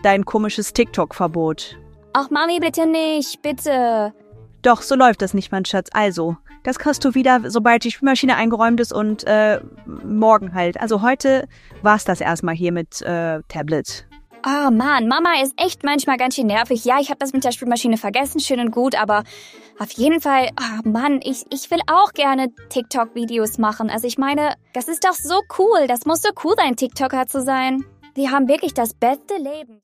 dein komisches TikTok-Verbot. Ach, Mami, bitte nicht, bitte. Doch, so läuft das nicht, mein Schatz. Also, das kriegst du wieder, sobald die Spülmaschine eingeräumt ist und morgen halt. Also heute war's das erstmal hier mit Tablet. Oh Mann, Mama ist echt manchmal ganz schön nervig. Ja, ich habe das mit der Spülmaschine vergessen, schön und gut, aber auf jeden Fall, oh Mann, ich will auch gerne TikTok-Videos machen. Also ich meine, das ist doch so cool. Das muss so cool sein, TikToker zu sein. Wir haben wirklich das beste Leben.